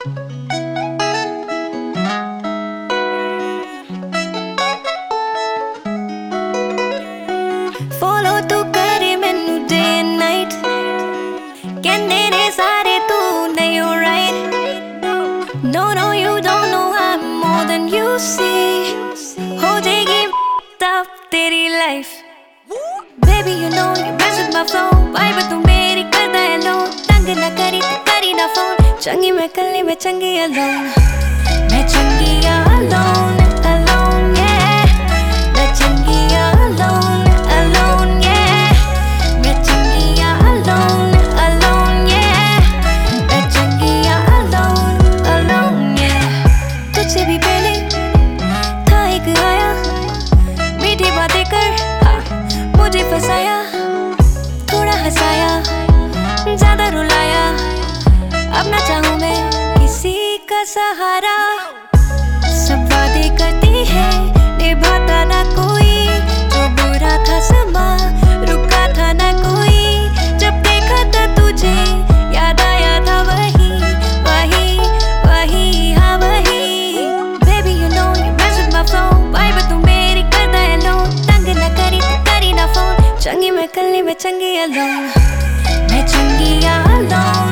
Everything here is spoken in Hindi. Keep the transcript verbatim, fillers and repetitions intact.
Follow तू करे मैनू day and night, कहंदे ने सारे तू नहीं alright. No no you don't know I'm more than you see. हो जाएगी up तेरी life. Baby you know you mess with my flow. Vibe तू मेरी करदा है लो. तंग ना करी तू करी ना phone. चंगी मैं कल्ली मैं चंगी alone. मैं चंगी alone alone yeah. मैं चंगी alone alone yeah. मैं चंगी alone alone yeah. मैं चंगी alone alone yeah. तुझसे भी पहले था एक आया, मीठी बातें कर हाँ, मुझे फंसाया, थोड़ा हंसाया, ज्यादा रुलाया. अब ना चाहूँ मैं किसी का सहारा. सब वादे करती है निभाता ना कोई. जो बुरा था समा रुका था ना कोई. जब देखा था तुझे याद आया था वही वही वही हाँ वही. Baby you know you mess with my flow. Vibe तू मेरी करदा है लो. तंग ना करी तू करी ना phone. चंगी मैं कल्ली मैं चंगी alone. मैं चंगी alone.